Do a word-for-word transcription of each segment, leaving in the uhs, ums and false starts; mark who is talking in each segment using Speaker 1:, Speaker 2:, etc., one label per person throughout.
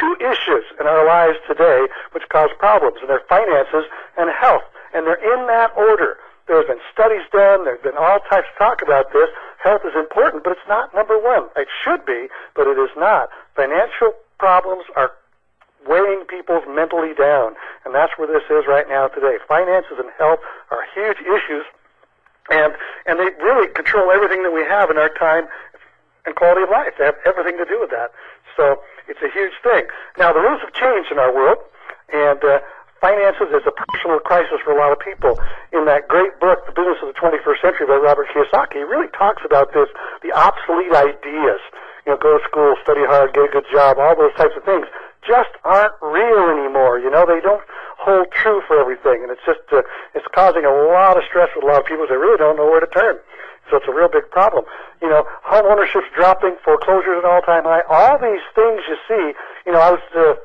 Speaker 1: two issues in our lives today which cause problems, and they're finances and health. And they're in that order. There's been studies done. There's been all types of talk about this. Health is important, but it's not number one. It should be, but it is not. Financial problems are weighing people mentally down, and that's where this is right now today. Finances and health are huge issues, and and they really control everything that we have in our time and quality of life. They have everything to do with that. So it's a huge thing. Now, the rules have changed in our world, and uh, finances is a personal crisis for a lot of people. In that great book, The Business of the twenty-first Century by Robert Kiyosaki, he really talks about this, the obsolete ideas. You know, go to school, study hard, get a good job, all those types of things just aren't real anymore. You know, they don't hold true for everything, and it's just, uh, it's causing a lot of stress with a lot of people. They really don't know where to turn. So it's a real big problem. You know, home ownership's dropping, foreclosures at an all-time high. All these things you see, you know, I was, uh,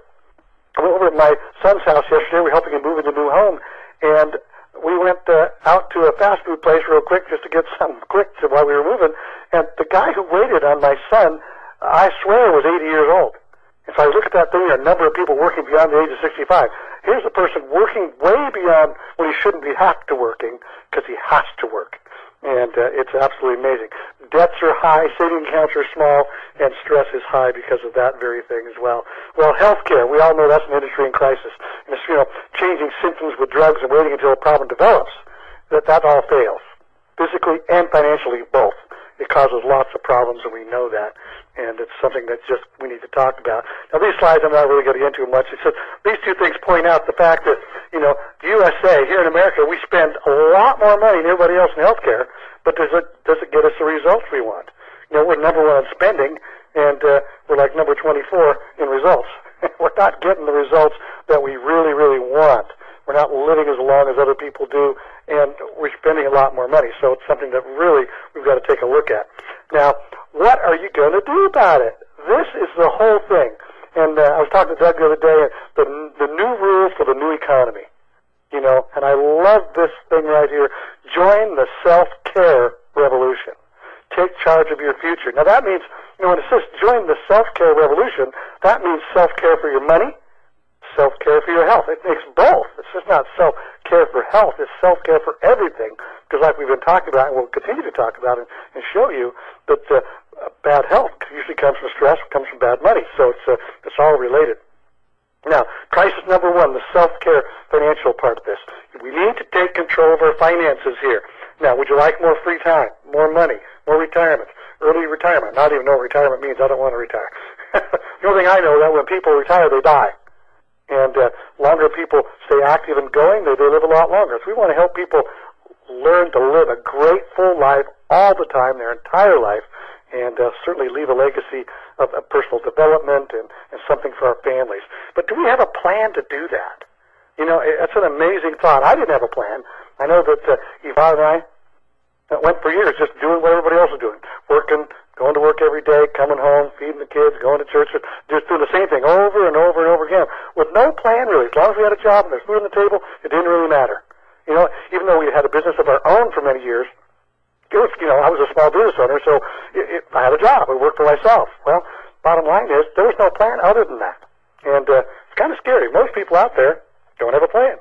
Speaker 1: I went over at my son's house yesterday. We're helping him move into a new home, and we went uh, out to a fast food place real quick just to get something quick to while we were moving. And the guy who waited on my son, I swear, was eighty years old. If I look at that thing, there are a number of people working beyond the age of sixty-five. Here's a person working way beyond when he shouldn't be have to working because he has to work. And uh, it's absolutely amazing. Debts are high, saving accounts are small, and stress is high because of that very thing as well. Well, healthcare, we all know that's an industry in crisis. And it's, you know, changing symptoms with drugs and waiting until a problem develops. That that all fails, physically and financially, both. It causes lots of problems, and we know that. And it's something that just we need to talk about. Now, these slides I'm not really going to get into much. It's just, these two things point out the fact that, you know, the U S A, here in America, we spend a lot more money than everybody else in healthcare, but does it, does it get us the results we want? You know, we're number one in spending, and uh, we're like number twenty-four in results. We're not getting the results that we really, really want. We're not living as long as other people do, and we're spending a lot more money. So it's something that really we've got to take a look at. Now, what are you going to do about it? This is the whole thing. And uh, I was talking to Doug the other day, the, the new rules for the new economy. You know, and I love this thing right here. Join the self-care revolution. Take charge of your future. Now, that means, you know, when it says join the self-care revolution, that means self-care for your money, self-care for your health. It makes both. It's just not self-care for health. It's self-care for everything. Because like we've been talking about, and we'll continue to talk about and, and show you, that uh, bad health usually comes from stress, comes from bad money. So it's, uh, it's all related. Now, crisis number one, the self-care financial part of this. We need to take control of our finances here. Now, would you like more free time, more money, more retirement, early retirement? Not even know what retirement means. I don't want to retire. The only thing I know is that when people retire, they die. And uh, longer people stay active and going, they, they live a lot longer. So we want to help people learn to live a great full life all the time, their entire life, and uh, certainly leave a legacy of, of personal development and, and something for our families. But do we have a plan to do that? You know, it's an amazing thought. I didn't have a plan. I know that uh, Yvonne and I uh, went for years just doing what everybody else was doing, working, going to work every day, coming home, feeding the kids, going to church, just doing the same thing over and over and over again with no plan really. As long as we had a job and there's food on the table, it didn't really matter. You know, even though we had a business of our own for many years, it was, you know, I was a small business owner, so it, it, I had a job. I worked for myself. Well, bottom line is there was no plan other than that. And uh, it's kind of scary. Most people out there don't have a plan.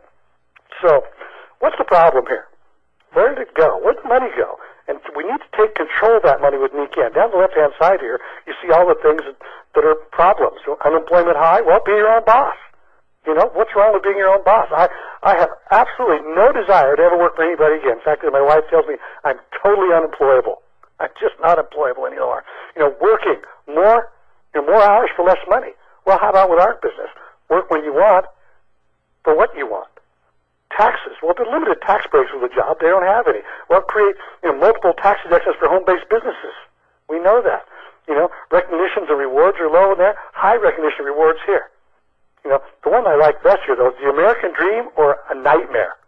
Speaker 1: So what's the problem here? Where did it go? Where did the money go? And we need to take control of that money with Nikan. Down the left-hand side here, you see all the things that, that are problems. So unemployment high, well, be your own boss. You know, what's wrong with being your own boss? I, I have absolutely no desire to ever work for anybody again. In fact, my wife tells me I'm totally unemployable. I'm just not employable anymore. You know, working more, you know, more hours for less money. Well, how about with our business? Work when you want, for what you want. Taxes. Well, they're limited tax breaks with the job. They don't have any. Well, create, you know, multiple tax deductions for home-based businesses. We know that. You know, recognitions and rewards are low in there. High recognition rewards here. You know, the one I like best here, though, is the American dream or a nightmare.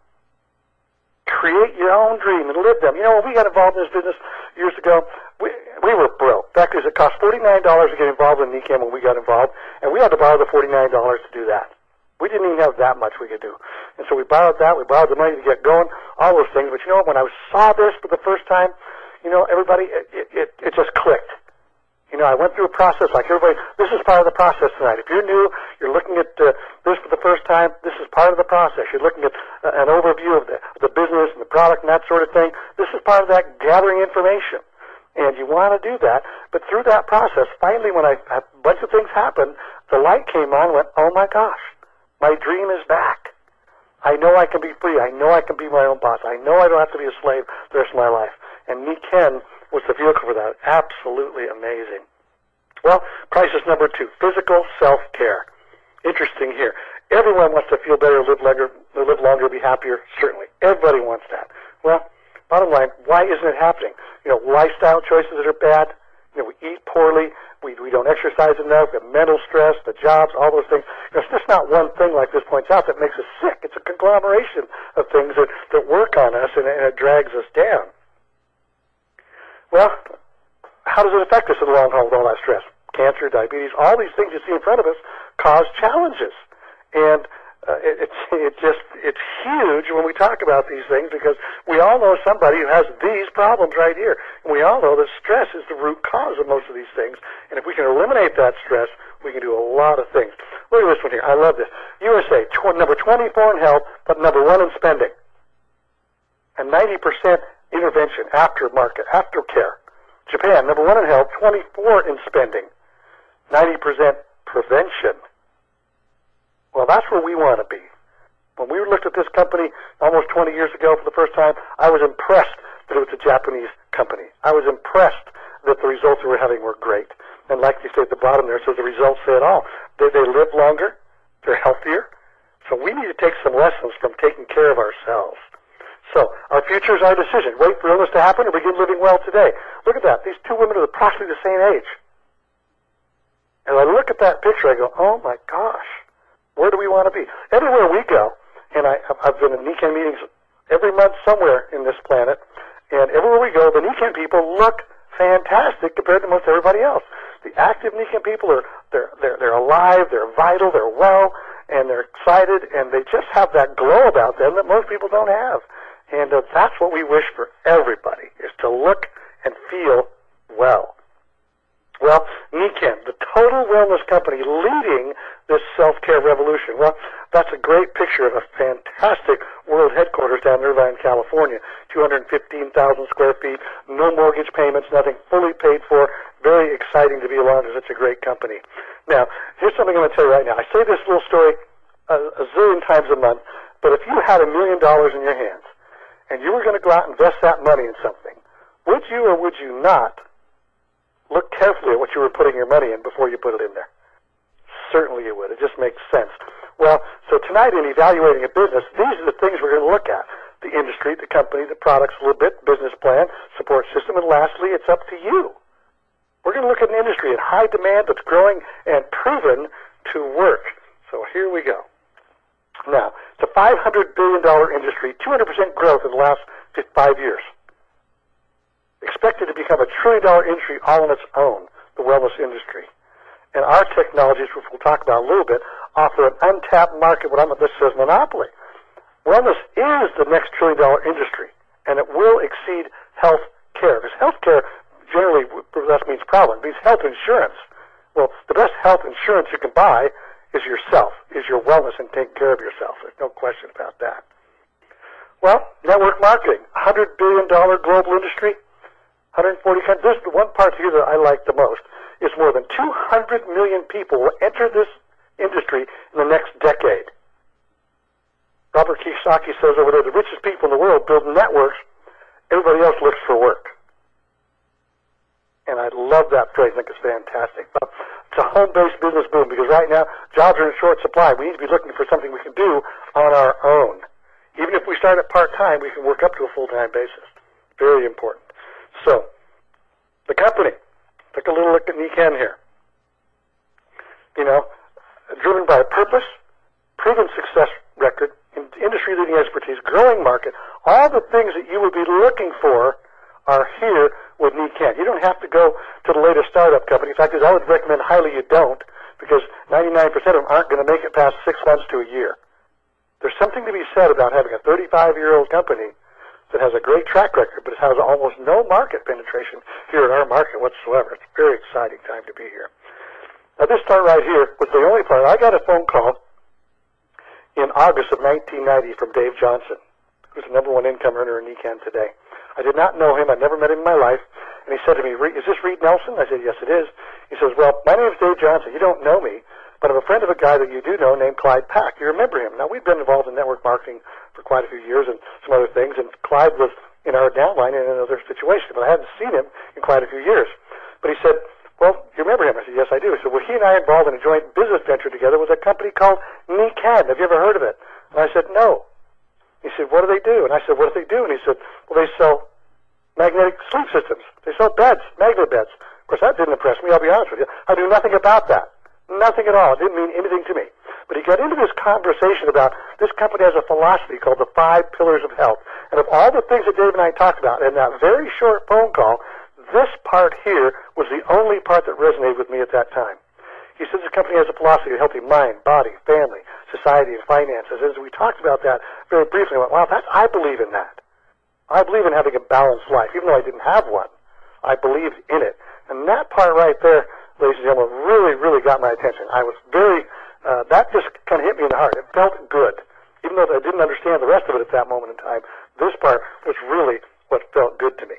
Speaker 1: Create your own dream and live them. You know, when we got involved in this business years ago, we, we were broke. The fact is, it cost forty-nine dollars to get involved in Nikan when we got involved, and we had to borrow the forty-nine dollars to do that. We didn't even have that much we could do. And so we borrowed that. We borrowed the money to get going, all those things. But you know, when I saw this for the first time, you know, everybody, it, it, it just clicked. You know, I went through a process like everybody. This is part of the process tonight. If you're new, you're looking at uh, this for the first time, this is part of the process. You're looking at uh, an overview of the, the business and the product and that sort of thing. This is part of that gathering information. And you want to do that. But through that process, finally when I, a bunch of things happened, the light came on and went, oh my gosh, my dream is back. I know I can be free. I know I can be my own boss. I know I don't have to be a slave the rest of my life. And Nikken was the vehicle for that. Absolutely amazing. Well, crisis number two, physical self-care. Interesting here. Everyone wants to feel better, live longer, live longer, be happier. Certainly. Everybody wants that. Well, bottom line, why isn't it happening? You know, lifestyle choices that are bad. You know, we eat poorly. We, we don't exercise enough. We have mental stress, the jobs, all those things. You know, it's just not one thing, like this points out, that makes us sick. It's a conglomeration of things that, that work on us, and, and it drags us down. Well, how does it affect us in the long haul with all that stress? Cancer, diabetes, all these things you see in front of us cause challenges. And uh, it, it's it just it's huge when we talk about these things, because we all know somebody who has these problems right here. And we all know that stress is the root cause of most of these things. And if we can eliminate that stress, we can do a lot of things. Look at this one here. I love this. U S A, tw- number twenty-four in health, but number one in spending. And ninety percent intervention, aftermarket, aftercare. Japan, number one in health, twenty-four in spending, ninety percent prevention. Well, that's where we want to be. When we looked at this company almost twenty years ago for the first time, I was impressed that it was a Japanese company. I was impressed that the results we were having were great. And like you say at the bottom there, so the results say it all. They, they live longer, they're healthier. So we need to take some lessons from taking care of ourselves. So, our future is our decision. Wait for illness to happen or begin living well today. Look at that. These two women are approximately the same age. And I look at that picture, I go, oh my gosh, where do we want to be? Everywhere we go, and I, I've been in Nikken meetings every month somewhere in this planet, and everywhere we go, the Nikken people look fantastic compared to most everybody else. The active Nikken people are, they're, they're, they're alive, they're vital, they're well, and they're excited, and they just have that glow about them that most people don't have. And uh, that's what we wish for everybody, is to look and feel well. Well, Nikken, the total wellness company leading this self-care revolution. Well, that's a great picture of a fantastic world headquarters down in Irvine, California. two hundred fifteen thousand square feet, no mortgage payments, nothing, fully paid for. Very exciting to be along to such a great company. Now, here's something I'm going to tell you right now. I say this little story a, a zillion times a month, but if you had a million dollars in your hands, and you were going to go out and invest that money in something, would you or would you not look carefully at what you were putting your money in before you put it in there? Certainly you would. It just makes sense. Well, so tonight in evaluating a business, these are the things we're going to look at. The industry, the company, the products a little bit, business plan, support system, and lastly, it's up to you. We're going to look at an industry in high demand that's growing and proven to work. So here we go. Now, it's a five hundred billion dollars industry, two hundred percent growth in the last five years. Expected to become a trillion dollar industry all on its own, the wellness industry. And our technologies, which we'll talk about a little bit, offer an untapped market, what I'm, this says monopoly. Wellness is the next trillion dollar industry, and it will exceed health care. Because health care generally, that means problem. It means health insurance. Well, the best health insurance you can buy is yourself, is your wellness and taking care of yourself. There's no question about that. Well, network marketing, one hundred billion dollars global industry, one hundred forty countries. This is the one part here that I like the most. Is more than two hundred million people will enter this industry in the next decade. Robert Kiyosaki says over there, the richest people in the world build networks. Everybody else looks for work. And I love that phrase. I think it's fantastic. But it's a home-based business boom, because right now jobs are in short supply. We need to be looking for something we can do on our own. Even if we start at part-time, we can work up to a full-time basis. Very important. So, the company. Take a little look at Nikken here. You know, driven by a purpose, proven success record, industry-leading expertise, growing market, all the things that you would be looking for are here with Nikken. You don't have to go to the latest startup company. In fact, I would recommend highly you don't, because ninety-nine percent of them aren't going to make it past six months to a year. There's something to be said about having a thirty-five-year-old company that has a great track record, but it has almost no market penetration here in our market whatsoever. It's a very exciting time to be here. Now, this part right here was the only part. I got a phone call in August of nineteen ninety from Dave Johnson, who's the number one income earner in Nikan today. I did not know him. I'd never met him in my life. And he said to me, "Is this Reed Nelson?" I said, "Yes, it is." He says, "Well, my name is Dave Johnson. You don't know me, but I'm a friend of a guy that you do know named Clyde Pack. You remember him." Now, we've been involved in network marketing for quite a few years and some other things, and Clyde was in our downline in another situation, but I hadn't seen him in quite a few years. But he said, "Well, you remember him?" I said, "Yes, I do." He said, "Well, he and I are involved in a joint business venture together with a company called Nikan. Have you ever heard of it?" And I said, "No." He said, "What do they do?" And I said, "What do they do?" And he said, "Well, they sell magnetic sleep systems. They sell beds, magnet beds." Of course, that didn't impress me, I'll be honest with you. I knew nothing about that. Nothing at all. It didn't mean anything to me. But he got into this conversation about this company has a philosophy called the Five Pillars of Health. And of all the things that Dave and I talked about in that very short phone call, this part here was the only part that resonated with me at that time. He says this company has a philosophy of healthy mind, body, family, society, and finances. As we talked about that very briefly, I went, wow, that's, I believe in that. I believe in having a balanced life. Even though I didn't have one, I believed in it. And that part right there, ladies and gentlemen, really, really got my attention. I was very, uh, that just kind of hit me in the heart. It felt good. Even though I didn't understand the rest of it at that moment in time, this part was really what felt good to me.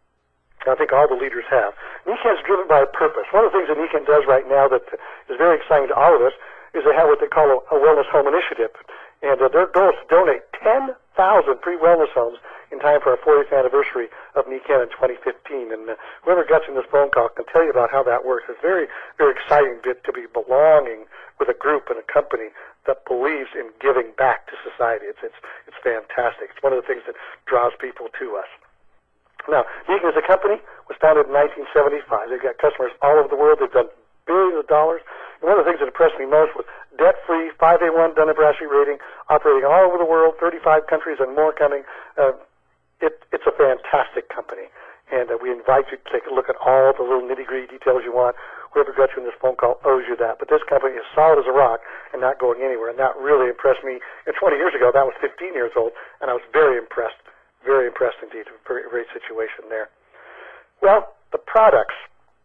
Speaker 1: And I think all the leaders have. Nikan is driven by a purpose. One of the things that Nikan does right now that is very exciting to all of us is they have what they call a, a wellness home initiative. And uh, their goal is to donate ten thousand free wellness homes in time for our fortieth anniversary of Nikan in twenty fifteen. And uh, whoever gets in this phone call can tell you about how that works. It's very, very exciting bit to be belonging with a group and a company that believes in giving back to society. It's, it's, it's fantastic. It's one of the things that draws people to us. Now, Nikan as a company was founded in nineteen seventy-five. They've got customers all over the world. They've done billions of dollars. And one of the things that impressed me most was debt-free, five A one Dun and Bradstreet rating, operating all over the world, thirty-five countries and more coming. Uh, it, it's a fantastic company. And uh, we invite you to take a look at all the little nitty-gritty details you want. Whoever got you in this phone call owes you that. But this company is solid as a rock and not going anywhere. And that really impressed me. And twenty years ago, that was fifteen years old, and I was very impressed. Very impressed indeed. A very great situation there. Well, the products.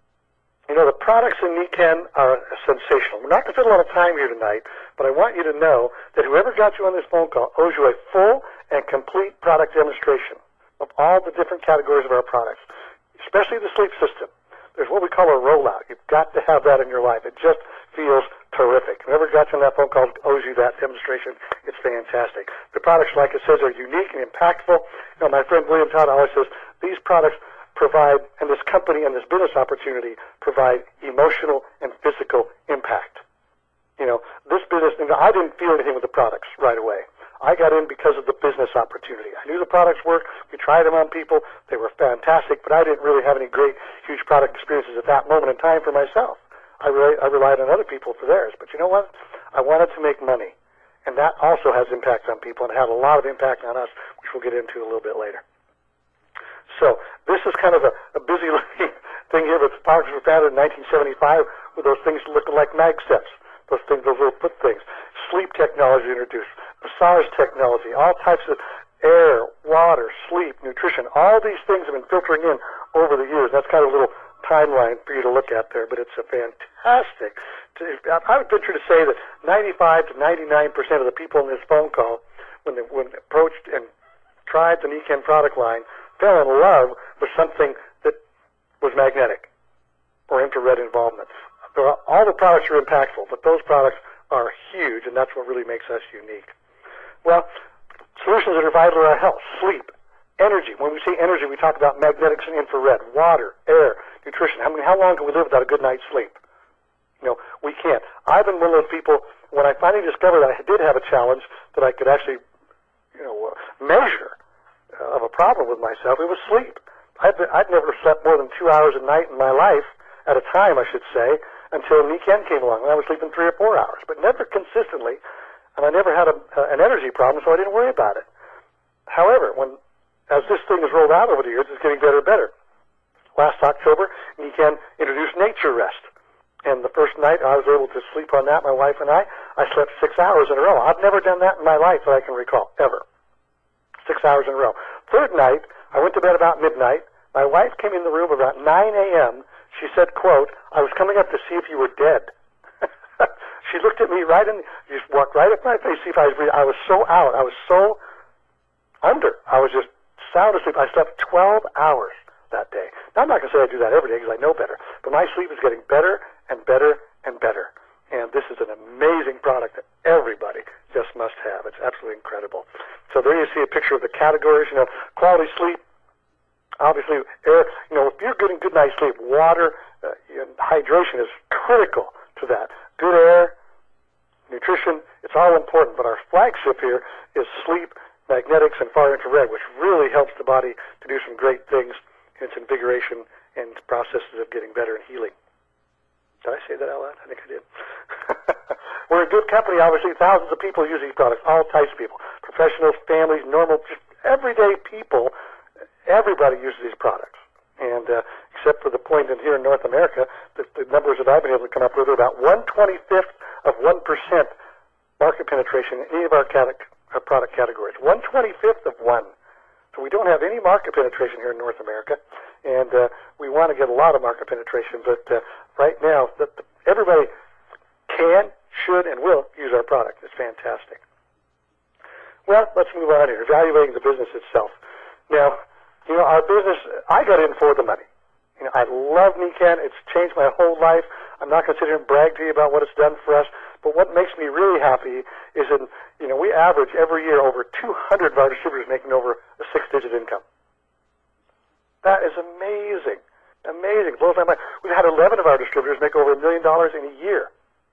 Speaker 1: You know, the products in Nikan are sensational. We're not going to spend a lot of time here tonight, but I want you to know that whoever got you on this phone call owes you a full and complete product demonstration of all the different categories of our products, especially the sleep system. There's what we call a rollout. You've got to have that in your life. It just feels terrific. Whoever got you on that phone call owes you that demonstration. It's fantastic. The products, like it says, are unique and impactful. You know, my friend William Todd always says these products provide, and this company and this business opportunity provide emotional and physical impact. You know, this business, and I didn't feel anything with the products right away. I got in because of the business opportunity. I knew the products worked. We tried them on people. They were fantastic, but I didn't really have any great, huge product experiences at that moment in time for myself. I, re- I relied on other people for theirs. But you know what? I wanted to make money, and that also has impact on people, and it had a lot of impact on us, which we'll get into a little bit later. So this is kind of a, a busy looking thing here, but the products were founded in nineteen seventy-five with those things looking like mag sets, those things, those little foot things. Sleep technology introduced, massage technology, all types of air, water, sleep, nutrition. All these things have been filtering in over the years. That's kind of a little timeline for you to look at there, but it's a fantastic. I would venture to say that ninety-five to ninety-nine percent of the people in this phone call, when they, when they approached and tried the Nikan product line, fell in love with something that was magnetic or infrared involvement. All the products are impactful, but those products are huge, and that's what really makes us unique. Well, solutions that are vital to our health: sleep, energy. When we say energy, we talk about magnetics and infrared, water, air, nutrition. How many, how long can we live without a good night's sleep? You know, we can't. I've been one of those people, when I finally discovered that I did have a challenge that I could actually, you know, measure uh, of a problem with myself, it was sleep. I'd, been, I'd never slept more than two hours a night in my life, at a time, I should say, until Nikan came along, when I was sleeping three or four hours, but never consistently, and I never had a, uh, an energy problem, so I didn't worry about it. However, when as this thing has rolled out over the years, it's getting better and better. Last October, Nikan introduced Nature Rest. And the first night I was able to sleep on that, my wife and I, I slept six hours in a row. I've never done that in my life that I can recall, ever. Six hours in a row. Third night, I went to bed about midnight. My wife came in the room about nine a.m. She said, quote, "I was coming up to see if you were dead." She looked at me right in, she just walked right up my face, see if I was breathing. I was so out. I was so under. I was just sound asleep. I slept twelve hours that day. Now, I'm not going to say I do that every day because I know better, but my sleep is getting better and better and better. And this is an amazing product that everybody just must have. It's absolutely incredible. So there you see a picture of the categories, you know, quality sleep. Obviously, air, you know, if you're getting good night's sleep, water, uh, and hydration is critical to that. Good air, nutrition, it's all important. But our flagship here is sleep, magnetics, and far infrared, which really helps the body to do some great things in its invigoration and processes of getting better and healing. Did I say that out loud? I think I did. We're a good company, obviously. Thousands of people use these products, all types of people. Professionals, families, normal, just everyday people. Everybody uses these products. And uh, except for the point in here in North America, the, the numbers that I've been able to come up with are about one twenty-fifth of one percent market penetration in any of our, cat- our product categories. one twenty-fifth of one. So we don't have any market penetration here in North America. And uh, we want to get a lot of market penetration, but uh, right now, the, the, everybody can, should, and will use our product. It's fantastic. Well, let's move on here. Evaluating the business itself. Now, you know, our business, I got in for the money. You know, I love Nikken. It's changed my whole life. I'm not going to sit here and brag to you about what it's done for us, but what makes me really happy is that, you know, we average every year over two hundred of our distributors making over a six-digit income. That is amazing. Amazing. Blows my mind. We've had eleven of our distributors make over a million dollars in a year.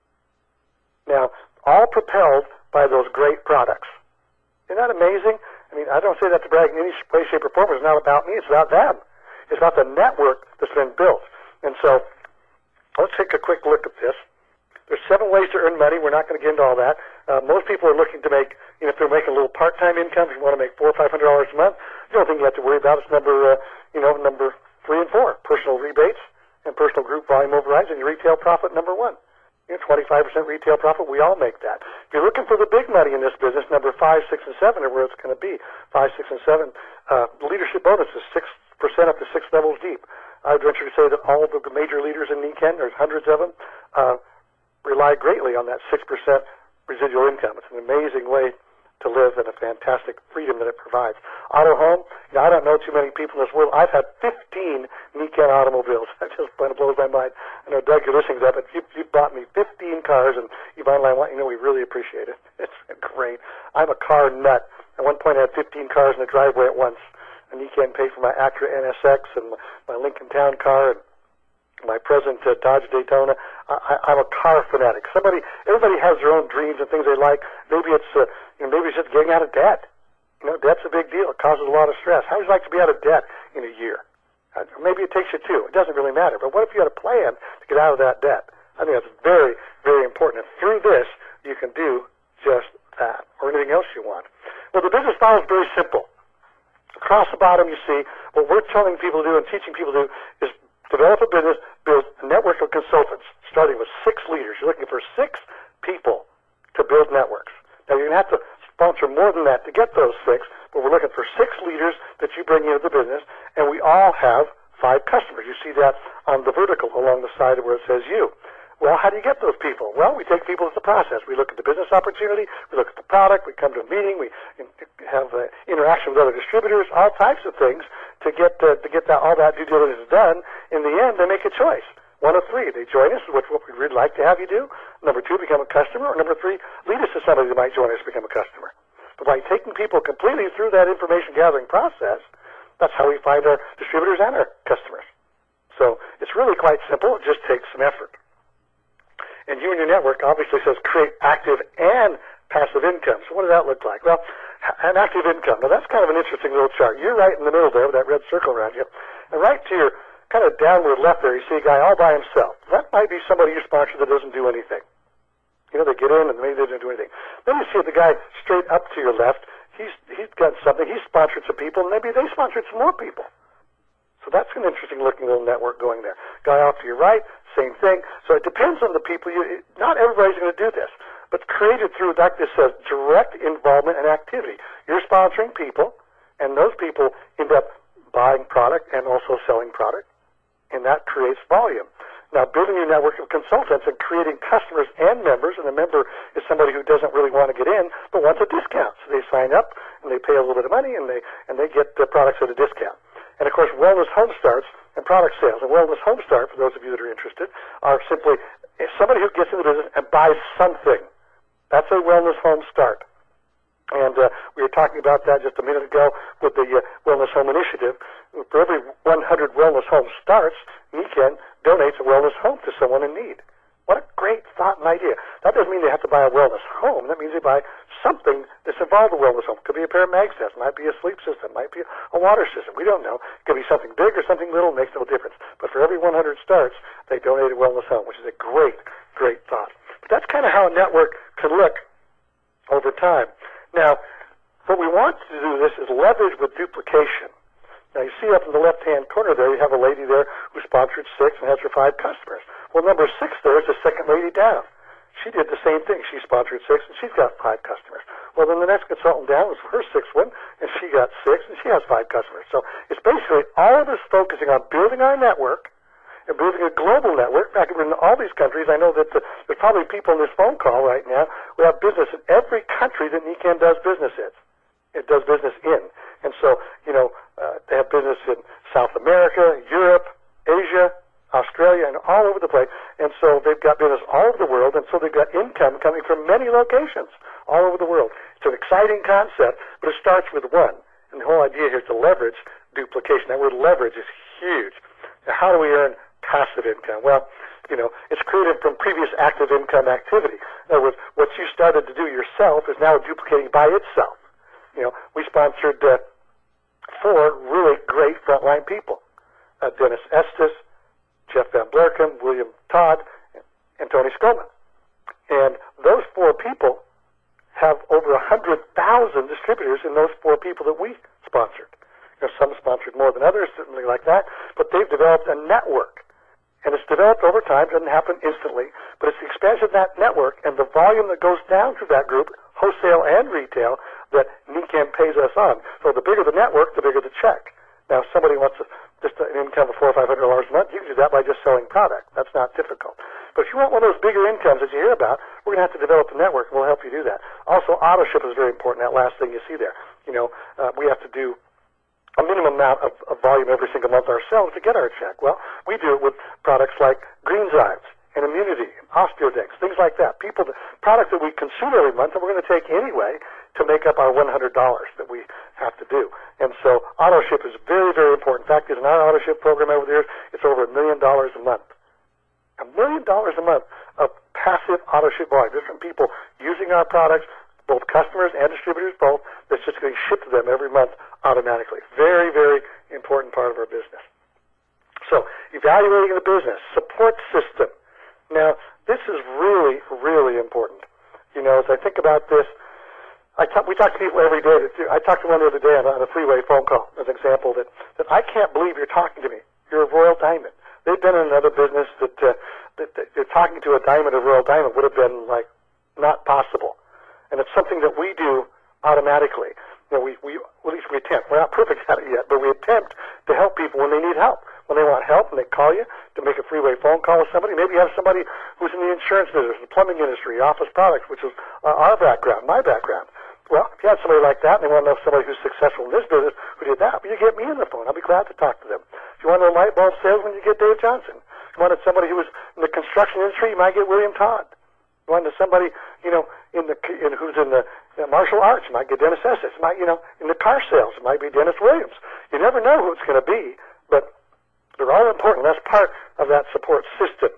Speaker 1: Now, all propelled by those great products. Isn't that amazing? I mean, I don't say that to brag in any way, shape, or form. It's not about me. It's about them. It's about the network that's been built. And so, let's take a quick look at this. There's seven ways to earn money. We're not going to get into all that. Uh, most people are looking to make, you know, if they're making a little part-time income, if you want to make four or five hundred dollars a month, the only thing you have to worry about is number, uh, you know, number three and four, personal rebates and personal group volume overrides, and your retail profit number one. You know, twenty-five percent retail profit, we all make that. If you're looking for the big money in this business, number five, six, and seven are where it's going to be. Five, six, and seven. Uh, leadership bonus is six percent up to six levels deep. I would venture to say that all of the major leaders in Nikken, there's hundreds of them, uh, rely greatly on that six percent residual income. It's an amazing way to live and a fantastic freedom that it provides. Auto home, you know, I don't know too many people in this world. I've had fifteen Nikken automobiles. That just kind of blows my mind. I know, Doug, you're listening to that, but you, you bought me fifteen cars, and Yvonne and I want you to know we really appreciate it. It's been great. I'm a car nut. At one point, I had fifteen cars in the driveway at once. And Nikken paid for my Acura N S X and my, my Lincoln Town car and my present uh, Dodge Daytona. I, I, I'm a car fanatic. Somebody, everybody has their own dreams and things they like. Maybe it's, uh, you know, maybe it's just getting out of debt. You know, debt's a big deal. It causes a lot of stress. How would you like to be out of debt in a year? Uh, maybe it takes you two. It doesn't really matter. But what if you had a plan to get out of that debt? I think that's very, very important. And through this, you can do just that or anything else you want. Well, the business model is very simple. Across the bottom, you see, what we're telling people to do and teaching people to do is develop a business, build a network of consultants, starting with six leaders. You're looking for six people to build networks. Now, you're going to have to sponsor more than that to get those six, but we're looking for six leaders that you bring into the business, and we all have five customers. You see that on the vertical along the side of where it says you. Well, how do you get those people? Well, we take people through the process. We look at the business opportunity, we look at the product, we come to a meeting, we have uh, interaction with other distributors, all types of things to get uh, to get that all that due diligence done. In the end, they make a choice. One of three. They join us, which what we'd really like to have you do. Number two, become a customer. Or number three, lead us to somebody that might join us to become a customer. But by taking people completely through that information gathering process, that's how we find our distributors and our customers. So it's really quite simple. It just takes some effort. And you and your network obviously says create active and passive income. So what does that look like? Well, an active income. Now, that's kind of an interesting little chart. You're right in the middle there with that red circle around you. And right to your kind of downward left there, you see a guy all by himself. That might be somebody you sponsor that doesn't do anything. You know, they get in and maybe they don't do anything. Then you see the guy straight up to your left. He's he's got something. He's sponsored some people, and maybe they sponsored some more people. So that's an interesting looking little network going there. Guy off to your right, same thing. So it depends on the people. You, not everybody's going to do this, but created through, like this says, direct involvement and activity. You're sponsoring people. And those people end up buying product and also selling product, and that creates volume. Now, building your network of consultants and creating customers and members, and the member is somebody who doesn't really want to get in but wants a discount. So they sign up and they pay a little bit of money and they and they get the products at a discount. And of course, Wellness Home Starts and product sales. And Wellness Home Start, for those of you that are interested, are simply somebody who gets into the business and buys something. That's a Wellness Home Start. And uh, we were talking about that just a minute ago with the uh, Wellness Home Initiative. For every one hundred Wellness Home Starts, Nikken donates a wellness home to someone in need. What a great thought and idea. That doesn't mean they have to buy a wellness home. That means they buy something that's involved in a wellness home. It could be a pair of mag sets. It might be a sleep system. It might be a water system. We don't know. It could be something big or something little. It makes no difference. But for every one hundred starts, they donate a wellness home, which is a great, great thought. But that's kind of how a network can look over time. Now, what we want to do this is leverage with duplication. Now, you see up in the left-hand corner there, you have a lady there who sponsored six and has her five customers. Well, number six there is the second lady down. She did the same thing. She sponsored six, and she's got five customers. Well, then the next consultant down was her sixth one, and she got six, and she has five customers. So it's basically all of us focusing on building our network and building a global network. In fact, we're in all these countries. I know that the, there's probably people in this phone call right now who have business in every country that Nikken does business in. It does business in. And so, you know, uh, they have business in South America, Europe, Asia, Australia, and all over the place. And so they've got business all over the world, and so they've got income coming from many locations all over the world. It's an exciting concept, but it starts with one. And the whole idea here is to leverage duplication. That word leverage is huge. Now, how do we earn passive income? Well, you know, it's created from previous active income activity. In other words, what you started to do yourself is now duplicating by itself. You know, we sponsored uh, four really great frontline people. Uh, Dennis Estes, Jeff Van Blerkum, William Todd, and Tony Skoman. And those four people have over one hundred thousand distributors in those four people that we sponsored. You know, some sponsored more than others, something like that, but they've developed a network. And it's developed over time. It doesn't happen instantly, but it's the expansion of that network and the volume that goes down through that group, wholesale and retail, that Nikken pays us on. So the bigger the network, the bigger the check. Now, if somebody wants a, just an income of four or five hundred dollars a month, you can do that by just selling product. That's not difficult. But if you want one of those bigger incomes that you hear about, we're going to have to develop a network, and we'll help you do that. Also, auto ship is very important. That last thing you see there, you know, uh, we have to do a minimum amount of, of volume every single month ourselves to get our check. Well, we do it with products like Greenzymes and Immunity, and Osteodex, things like that. People, the product that we consume every month, and we're going to take anyway to make up our one hundred dollars that we have to do. And so auto ship is very, very important. In fact, in our auto ship program over there, it's over a million dollars a month. A million dollars a month of passive auto ship volume, just from people using our products, both customers and distributors both, that's just going to ship to them every month automatically. Very, very important part of our business. So, evaluating the business, support system. Now, this is really, really important. You know, as I think about this, I talk, we talk to people every day. That, I talked to one the other day on, on a three-way phone call, as an example, that, that I can't believe you're talking to me. You're a Royal Diamond. They've been in another business that, uh, that, that they're talking to a diamond, a Royal Diamond would have been, like, not possible. And it's something that we do automatically. You know, we, we, well, at least we attempt. We're not perfect at it yet, but we attempt to help people when they need help. When they want help and they call you to make a three-way phone call with somebody, maybe you have somebody who's in the insurance business, the plumbing industry, office products, which is uh, our background, my background. Well, if you have somebody like that and they want to know somebody who's successful in this business who did that, well, you get me on the phone. I'll be glad to talk to them. If you want to know light bulb salesman, you get Dave Johnson. If you wanted somebody who was in the construction industry, you might get William Todd. If you wanted somebody, you know, in the in, who's in the, the martial arts, you might get Dennis Estes. You might, you know, in the car sales, it might be Dennis Williams. You never know who it's going to be, but they're all important. That's part of that support system.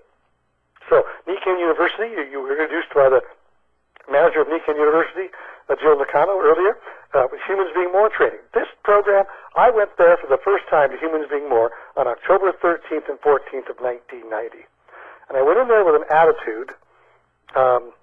Speaker 1: So, Nikken University, you, you were introduced by the manager of Nikken University, uh, Jill Nakano, earlier, uh, with Humans Being More training. This program, I went there for the first time to Humans Being More on October thirteenth and fourteenth of nineteen ninety. And I went in there with an attitude. Um,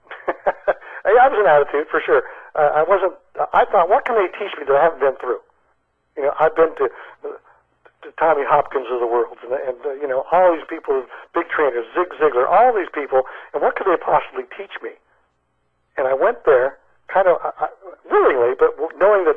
Speaker 1: I was an attitude, for sure. Uh, I wasn't, I thought, what can they teach me that I haven't been through? You know, I've been to, uh, to Tommy Hopkins of the world, and, and uh, you know, all these people, big trainers, Zig Ziglar, all these people, and what could they possibly teach me? And I went there, kind of uh, willingly, but knowing that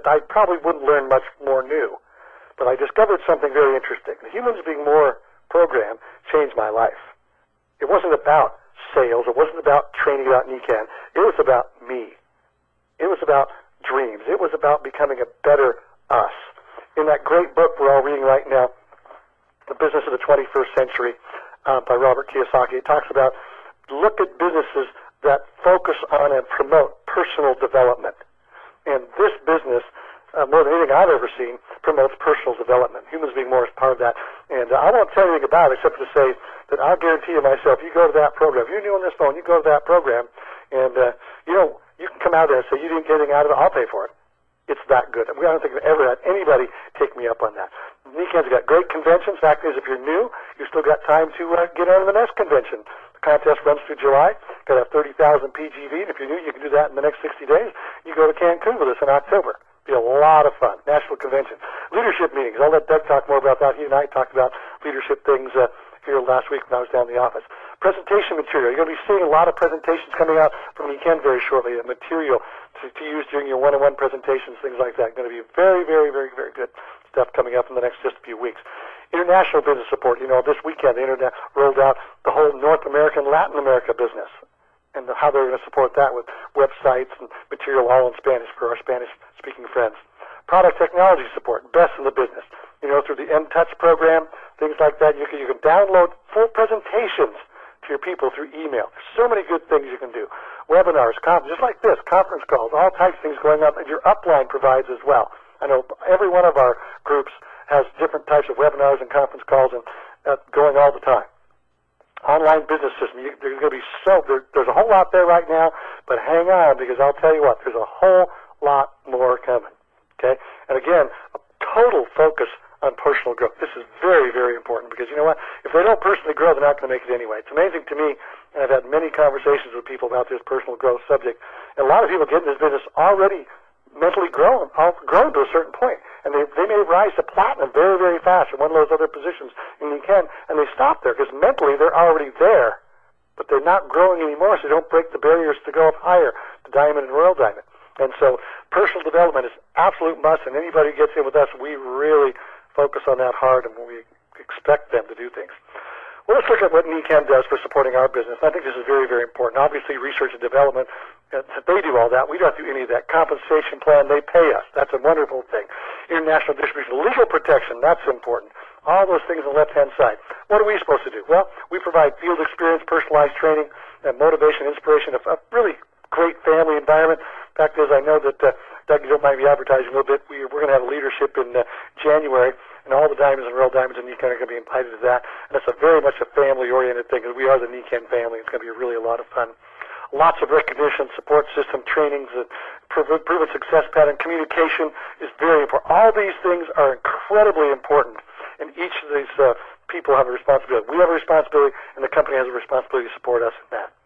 Speaker 1: that I probably wouldn't learn much more new. But I discovered something very interesting. The Humans Being More program changed my life. It wasn't about sales. It wasn't about training about Nikan. It was about me. It was about dreams. It was about becoming a better us. In that great book we're all reading right now, The Business of the twenty-first Century, uh, by Robert Kiyosaki, it talks about look at businesses that focus on and promote personal development. And this business, uh, more than anything I've ever seen, promotes personal development. Humans Being More is part of that. And uh, I won't tell you anything about it except to say that I'll guarantee you myself, you go to that program. If you're new on this phone, you go to that program, and, uh, you know, you can come out there and say, you didn't get anything out of it, I'll pay for it. It's that good. I don't think I've ever had anybody take me up on that. Nikan's got great conventions. Fact is, if you're new, you've still got time to uh, get on to the next convention. The contest runs through July. Got to have thirty thousand P G V, and if you're new, you can do that in the next sixty days. You go to Cancun with us in October. Be a lot of fun. National convention. Leadership meetings. I'll let Doug talk more about that. He and I talked about leadership things uh, here last week when I was down in the office. Presentation material. You're going to be seeing a lot of presentations coming out from Nikan very shortly. Uh, material to, to use during your one-on-one presentations, things like that. Going to be very, very, very, very good stuff coming up in the next just a few weeks. International business support. You know, this weekend the Internet rolled out the whole North American, Latin America business, and how they're going to support that with websites and material all in Spanish for our Spanish-speaking friends. Product technology support, best in the business. You know, through the M-Touch program, things like that. You can, you can download full presentations to your people through email. There's so many good things you can do. Webinars, conferences, just like this, conference calls, all types of things going up, and your upline provides as well. I know every one of our groups has different types of webinars and conference calls and uh, going all the time. Online business system. You, there's going to be so there, there's a whole lot there right now, but hang on, because I'll tell you what, there's a whole lot more coming. Okay, and again, a total focus on personal growth. This is very, very important because you know what? If they don't personally grow, they're not going to make it anyway. It's amazing to me, and I've had many conversations with people about this personal growth subject. And a lot of people get in this business already mentally grown, all grown to a certain point, and they they may rise to platinum very, very fast in one of those other positions in Nikan, and they stop there because mentally they're already there, but they're not growing anymore, so they don't break the barriers to go up higher to diamond and royal diamond. And so personal development is absolute must, and anybody who gets in with us, we really focus on that hard, and we expect them to do things. Well, let's look at what Nikan does for supporting our business. I think this is very, very important. Obviously, research and development, uh, they do all that. We don't do any of that. Compensation plan, they pay us. That's a wonderful thing. International distribution, legal protection, that's important. All those things on the left-hand side. What are we supposed to do? Well, we provide field experience, personalized training, and motivation, inspiration, a really great family environment. Fact is, I know that, uh, Doug, you don't mind me advertising a little bit. We, we're going to have a leadership in uh, January, and all the diamonds and royal diamonds in Nikan are going to be invited to that. And it's a very much a family-oriented thing, because we are the Nikan family. It's going to be really a lot of fun. Lots of recognition, support system, trainings, uh, proven success pattern, communication is very important. All these things are incredibly important, and each of these uh, people have a responsibility. We have a responsibility, and the company has a responsibility to support us in that.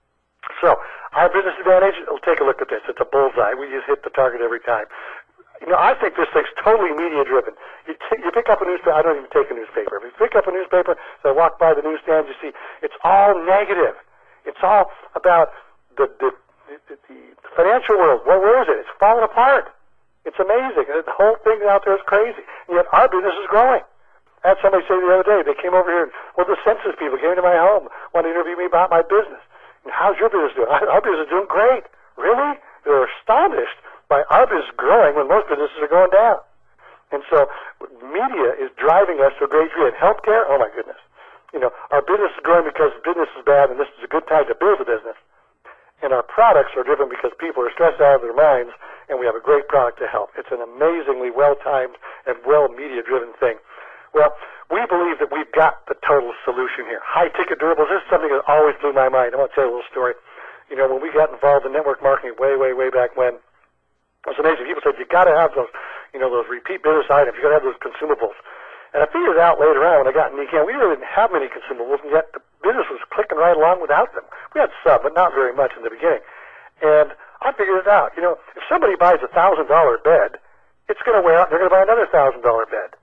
Speaker 1: So, our business advantage, we'll take a look at this. It's a bullseye. We just hit the target every time. You know, I think this thing's totally media-driven. You, t- you pick up a newspaper. I don't even take a newspaper. If you pick up a newspaper, so I walk by the newsstand, you see it's all negative. It's all about the, the, the, the financial world. Well, where is it? It's falling apart. It's amazing. The whole thing out there is crazy. And yet our business is growing. I had somebody say the other day, they came over here, and, well, the census people came into my home, wanted to interview me about my business. And how's your business doing? Our business is doing great. Really? They're astonished by our business growing when most businesses are going down. And so media is driving us to a great degree. In healthcare, oh my goodness. You know, our business is growing because business is bad and this is a good time to build a business. And our products are driven because people are stressed out of their minds, and we have a great product to help. It's an amazingly well-timed and well-media-driven thing. Well, we believe that we've got the total solution here. High-ticket durables, this is something that always blew my mind. I want to tell you a little story. You know, when we got involved in network marketing way, way, way back when, it was amazing. People said, you got to have those, you know, those repeat business items. You got to have those consumables. And I figured out later on when I got in Nikan, we really didn't have many consumables, and yet the business was clicking right along without them. We had some, but not very much in the beginning. And I figured it out. You know, if somebody buys a one thousand dollar bed, it's going to wear out, and they're going to buy another one thousand dollar bed.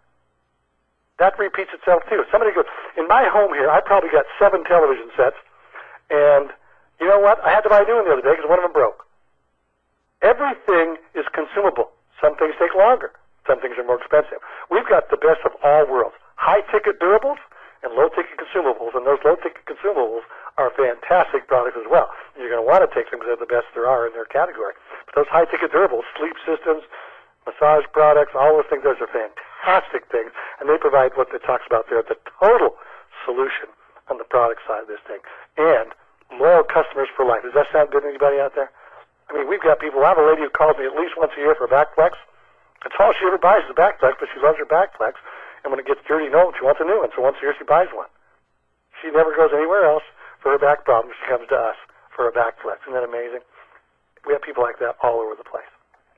Speaker 1: That repeats itself, too. Somebody goes, in my home here, I probably got seven television sets, and you know what? I had to buy a new one the other day because one of them broke. Everything is consumable. Some things take longer. Some things are more expensive. We've got the best of all worlds. High-ticket durables and low-ticket consumables, and those low-ticket consumables are fantastic products as well. You're going to want to take them because they're the best there are in their category. But those high-ticket durables, sleep systems, massage products, all those things, those are fantastic things, and they provide what it talks about there, the total solution on the product side of this thing. And loyal customers for life. Does that sound good to anybody out there? I mean, we've got people. I have a lady who calls me at least once a year for a back flex. That's all she ever buys is a back flex, but she loves her back flex. And when it gets dirty, no, she wants a new one. So once a year she buys one. She never goes anywhere else for her back problems. She comes to us for a back flex. Isn't that amazing? We have people like that all over the place.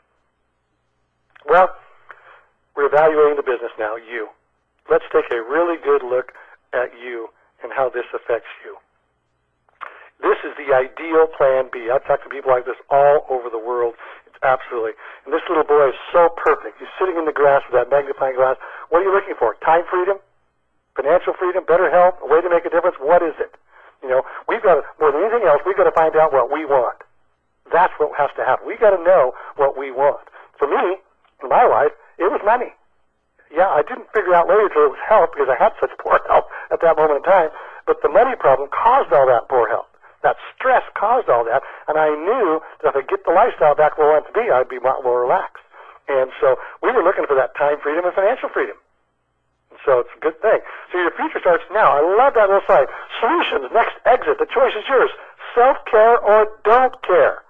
Speaker 1: Well, we're evaluating the business now, you. Let's take a really good look at you and how this affects you. This is the ideal plan B. I've talked to people like this all over the world. It's absolutely. And this little boy is so perfect. He's sitting in the grass with that magnifying glass. What are you looking for? Time freedom? Financial freedom? Better health? A way to make a difference? What is it? You know, we've got to, more than anything else, we've got to find out what we want. That's what has to happen. We've got to know what we want. For me, in my life, it was money. Yeah, I didn't figure out later till it was health because I had such poor health at that moment in time. But the money problem caused all that poor health. That stress caused all that, and I knew that if I get the lifestyle back where I want to be, I'd be more relaxed. And so we were looking for that time freedom and financial freedom. And so it's a good thing. So your future starts now. I love that little slide. Solutions, next exit. The choice is yours. Self-care or don't care.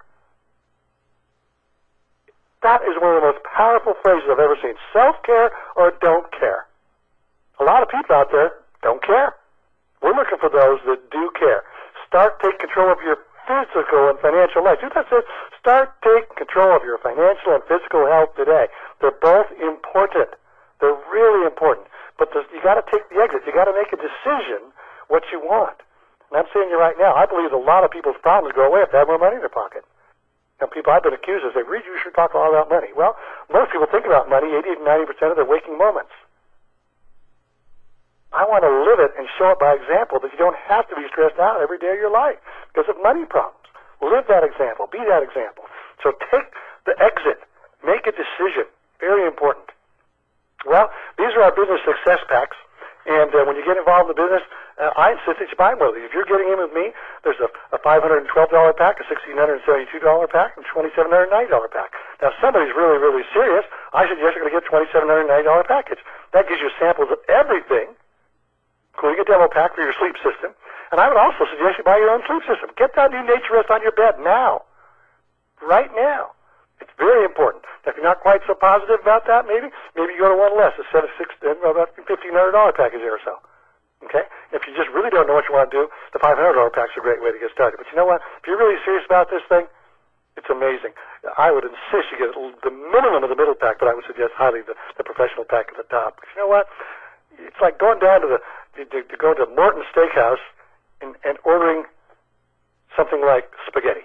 Speaker 1: That is one of the most powerful phrases I've ever seen. Self-care or don't care. A lot of people out there don't care. We're looking for those that do care. Start taking control of your physical and financial life. Do that. Start taking control of your financial and physical health today. They're both important. They're really important. But you got to take the exit. You got to make a decision what you want. And I'm saying to you right now, I believe a lot of people's problems go away if they have more money in their pocket. Now, people I've been accused of say, "Reed, you should talk a lot about money." Well, most people think about money eighty to ninety percent of their waking moments. I want to live it and show it by example that you don't have to be stressed out every day of your life because of money problems. Live that example. Be that example. So take the exit. Make a decision. Very important. Well, these are our business success packs. And uh, when you get involved in the business, uh, I insist that you buy one of these. If you're getting in with me, there's a, a five hundred twelve dollars pack, a one thousand six hundred seventy-two dollars pack, and a two thousand seven hundred ninety dollars pack. Now, if somebody's really, really serious, I suggest you're going to get a two thousand seven hundred ninety dollars package. That gives you samples of everything, including a demo pack for your sleep system. And I would also suggest you buy your own sleep system. Get that new Nature Rest on your bed now. Right now. It's very important. If you're not quite so positive about that, maybe maybe you go to one less, a set of six, about fifteen hundred dollars package there or so. Okay? If you just really don't know what you want to do, the five hundred dollars pack's a great way to get started. But you know what? If you're really serious about this thing, it's amazing. I would insist you get the minimum of the middle pack, but I would suggest highly the, the professional pack at the top. Because you know what? It's like going down to the to, to go to Morton Steakhouse and, and ordering something like spaghetti.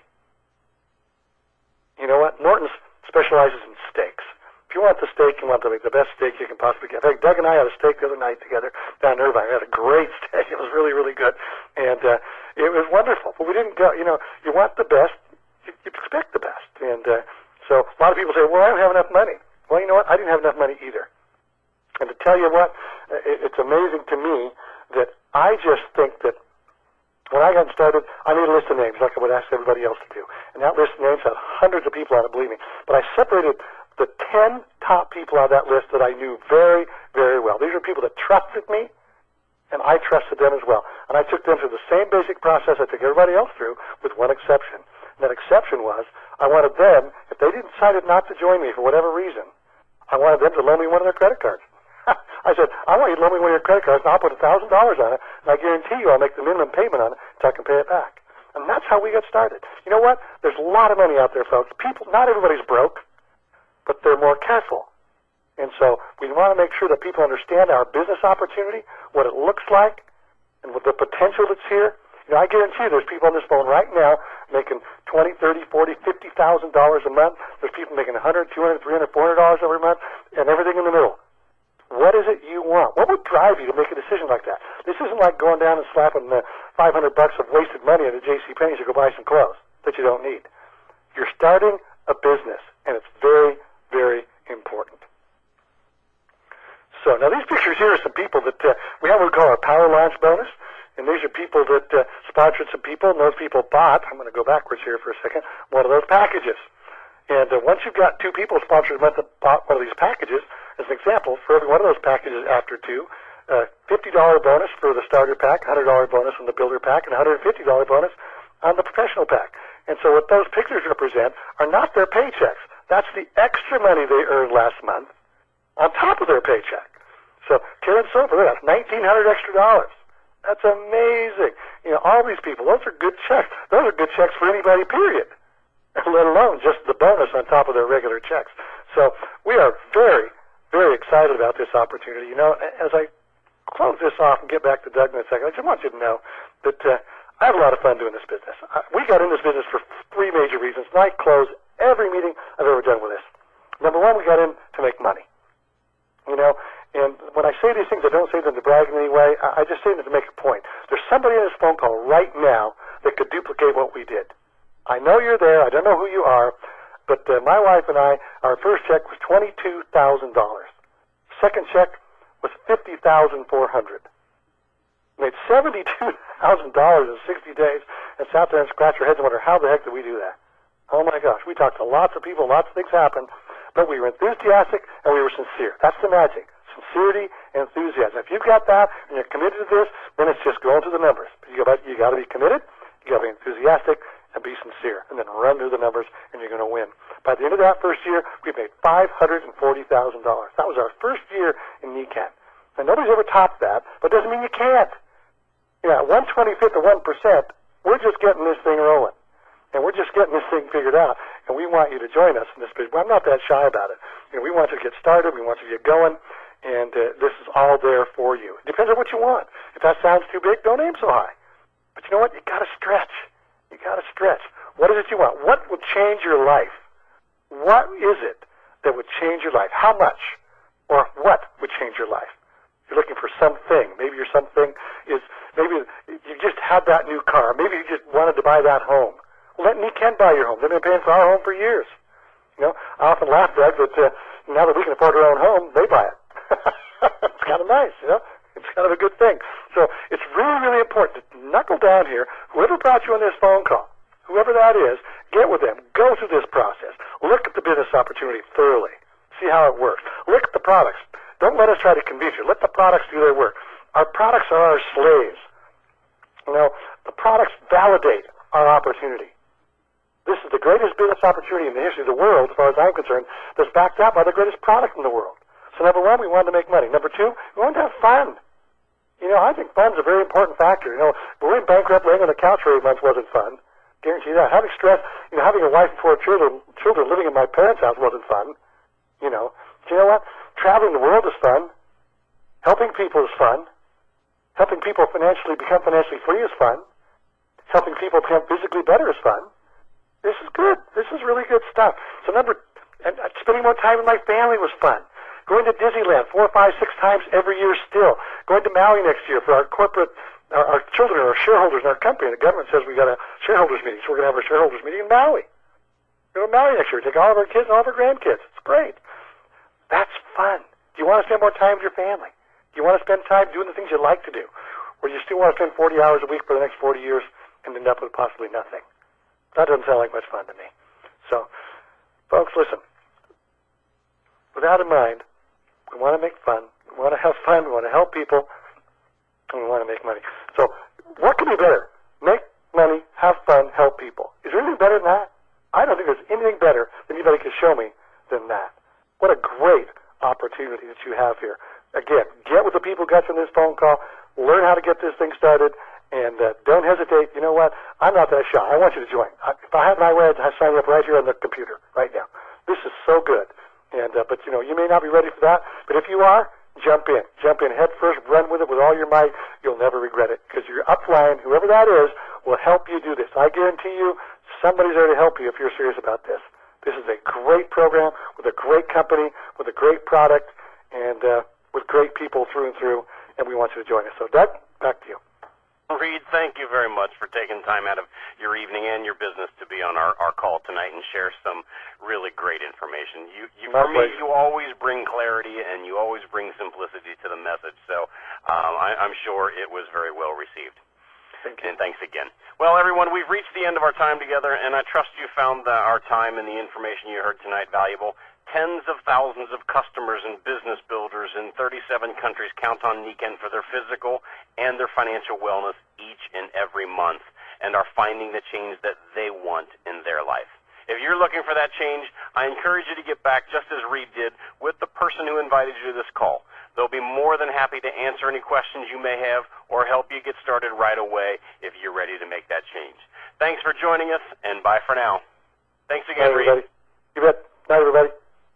Speaker 1: You know what? Morton's specializes in steaks. If you want the steak, you want the, the best steak you can possibly get. In fact, Doug and I had a steak the other night together down in Irvine. We had a great steak. It was really, really good. And uh, it was wonderful. But we didn't go, you know, you want the best, you, you expect the best. And uh, so a lot of people say, well, I don't have enough money. Well, you know what? I didn't have enough money either. And to tell you what, it, it's amazing to me that I just think that when I got started, I made a list of names like I would ask everybody else to do. And that list of names had hundreds of people on it, believe me. But I separated the ten top people on that list that I knew very, very well. These are people that trusted me, and I trusted them as well. And I took them through the same basic process I took everybody else through, with one exception. And that exception was, I wanted them, if they decided not to join me for whatever reason, I wanted them to loan me one of their credit cards. I said, I want you to loan me one of your credit cards, and I'll put one thousand dollars on it, and I guarantee you I'll make the minimum payment on it until I can pay it back. And that's how we got started. You know what? There's a lot of money out there, folks. People, not everybody's broke, but they're more careful. And so we want to make sure that people understand our business opportunity, what it looks like, and what the potential that's here. You know, I guarantee you there's people on this phone right now making twenty, thirty, forty, fifty thousand dollars a month. There's people making one hundred, two hundred, three hundred, four hundred dollars every month, and everything in the middle. What is it you want? What would drive you to make a decision like that? This isn't like going down and slapping the five hundred bucks of wasted money at a J C Penney to go buy some clothes that you don't need. You're starting a business, and it's very, very pictures here are some people that uh, we have what we call our Power Launch bonus. And these are people that uh, sponsored some people, and those people bought, I'm going to go backwards here for a second, one of those packages. And uh, once you've got two people sponsored that bought one of these packages, as an example, for every one of those packages after two, uh, fifty dollars bonus for the starter pack, one hundred dollars bonus on the builder pack, and one hundred fifty dollars bonus on the professional pack. And so what those pictures represent are not their paychecks. That's the extra money they earned last month on top of their paycheck. So Karen Silver, that's nineteen hundred dollars extra dollars. That's amazing. You know, all these people, those are good checks. Those are good checks for anybody, period, let alone just the bonus on top of their regular checks. So we are very, very excited about this opportunity. You know, as I close this off and get back to Doug in a second, I just want you to know that uh, I have a lot of fun doing this business. Uh, we got in this business for three major reasons, and I close every meeting I've ever done with this. Number one, we got in to make money. You know, and when I say these things, I don't say them to brag in any way. I just say them to make a point. There's somebody on this phone call right now that could duplicate what we did. I know you're there. I don't know who you are, but uh, my wife and I, our first check was twenty-two thousand dollars. Second check was fifty thousand four hundred dollars. Made seventy-two thousand dollars in sixty days and sat there and scratched our heads and wondered, how the heck did we do that? Oh, my gosh. We talked to lots of people. Lots of things happened. But we were enthusiastic and we were sincere. That's the magic. Sincerity and enthusiasm. If you've got that and you're committed to this, then it's just going through the numbers. You got you got to be committed, you got to be enthusiastic, and be sincere. And then run through the numbers, and you're going to win. By the end of that first year, we made five hundred forty thousand dollars. That was our first year in N E C A N. And nobody's ever topped that, but it doesn't mean you can't. You know, one twenty-fifth of one percent, we're just getting this thing rolling. And we're just getting this thing figured out, and we want you to join us in this business. I'm not that shy about it. You know, we want you to get started. We want you to get going, and uh, this is all there for you. It depends on what you want. If that sounds too big, don't aim so high. But you know what? You got to stretch. You got to stretch. What is it you want? What would change your life? What is it that would change your life? How much or what would change your life? You're looking for something. Maybe your something is maybe you just had that new car. Maybe you just wanted to buy that home. Well, let N E C A N buy your home. They've been paying for our home for years. You know, I often laugh, Doug, that uh, now that we can afford our own home, they buy it. It's kind of nice, you know. It's kind of a good thing. So it's really, really important to knuckle down here. Whoever brought you on this phone call, whoever that is, get with them. Go through this process. Look at the business opportunity thoroughly. See how it works. Look at the products. Don't let us try to convince you. Let the products do their work. Our products are our slaves. You know, the products validate our opportunity. This is the greatest business opportunity in the history of the world, as far as I'm concerned, that's backed up by the greatest product in the world. So number one, we wanted to make money. Number two, we wanted to have fun. You know, I think fun's a very important factor. You know, going bankrupt laying on the couch for eight months wasn't fun. Guarantee that. Having stress, you know, having a wife and four children, children living in my parents' house wasn't fun. You know, do you know what? Traveling the world is fun. Helping people is fun. Helping people financially become financially free is fun. Helping people become physically better is fun. This is good. This is really good stuff. So number, and spending more time with my family was fun. Going to Disneyland four, five, six times every year still. Going to Maui next year for our corporate, our, our children, our shareholders in our company. The government says we got a shareholders meeting, so we're going to have a shareholders meeting in Maui. Go to Maui next year. Take all of our kids and all of our grandkids. It's great. That's fun. Do you want to spend more time with your family? Do you want to spend time doing the things you like to do? Or do you still want to spend forty hours a week for the next forty years and end up with possibly nothing? That doesn't sound like much fun to me. So, folks, listen. With that in mind, we want to make fun. We want to have fun. We want to help people. And we want to make money. So, what can be better? Make money, have fun, help people. Is there anything better than that? I don't think there's anything better that anybody can show me than that. What a great opportunity that you have here. Again, get with the people who got you on this phone call. Learn how to get this thing started. And uh, don't hesitate. You know what? I'm not that shy. I want you to join. I, if I had my way, I'd sign you up right here on the computer right now. This is so good. And uh, but, you know, you may not be ready for that. But if you are, jump in. Jump in head first. Run with it with all your might. You'll never regret it because your upline, whoever that is, will help you do this. I guarantee you somebody's there to help you if you're serious about this. This is a great program with a great company, with a great product, and uh, with great people through and through. And we want you to join us. So, Doug, back to you.
Speaker 2: Reed, thank you very much for taking time out of your evening and your business to be on our, our call tonight and share some really great information. You, you for me, you always bring clarity and you always bring simplicity to the message. So um, I, I'm sure it was very well received.
Speaker 1: Thank you.
Speaker 2: And thanks again. Well, everyone, we've reached the end of our time together, and I trust you found the, our time and the information you heard tonight valuable. Tens of thousands of customers and business builders in thirty-seven countries count on Niken for their physical and their financial wellness each and every month and are finding the change that they want in their life. If you're looking for that change, I encourage you to get back, just as Reed did, with the person who invited you to this call. They'll be more than happy to answer any questions you may have or help you get started right away if you're ready to make that change. Thanks for joining us, and bye for now. Thanks again,
Speaker 1: Reed.
Speaker 2: Reed.
Speaker 1: You bet. Bye, everybody.